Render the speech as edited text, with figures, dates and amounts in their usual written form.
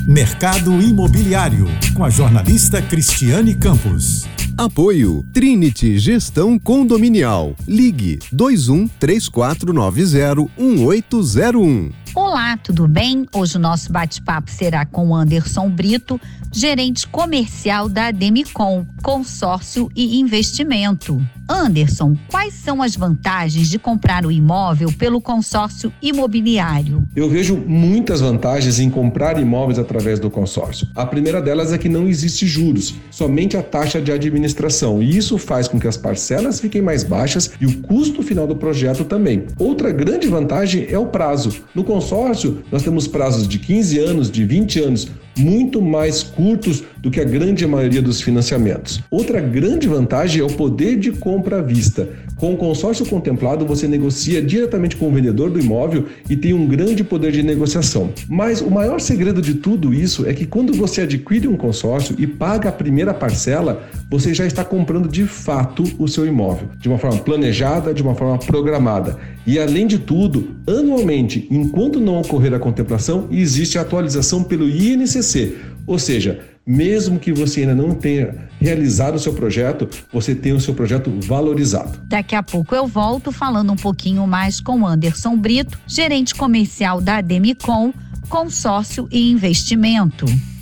Mercado Imobiliário, com a jornalista Cristiane Campos. Apoio Trinity Gestão Condominial. Ligue 2134901801. Olá, tudo bem? Hoje o nosso bate-papo será com Anderson Brito, gerente comercial da Demicon, consórcio e investimento. Anderson, quais são as vantagens de comprar o imóvel pelo consórcio imobiliário? Eu vejo muitas vantagens em comprar imóveis através do consórcio. A primeira delas é que não existe juros, somente a taxa de administração. E isso faz com que as parcelas fiquem mais baixas e o custo final do projeto também. Outra grande vantagem é o prazo. No consórcio, nós temos prazos de 15 anos, de 20 anos, muito mais curtos do que a grande maioria dos financiamentos. Outra grande vantagem é o poder de compra à vista. Com o consórcio contemplado, você negocia diretamente com o vendedor do imóvel e tem um grande poder de negociação. Mas o maior segredo de tudo isso é que quando você adquire um consórcio e paga a primeira parcela, você já está comprando de fato o seu imóvel, de uma forma planejada, de uma forma programada. E além de tudo, anualmente, enquanto não ocorrer a contemplação, existe a atualização pelo INCC, ou seja, mesmo que você ainda não tenha realizado o seu projeto, você tem o seu projeto valorizado. Daqui a pouco eu volto falando um pouquinho mais com Anderson Brito, gerente comercial da Demicon, consórcio e investimento.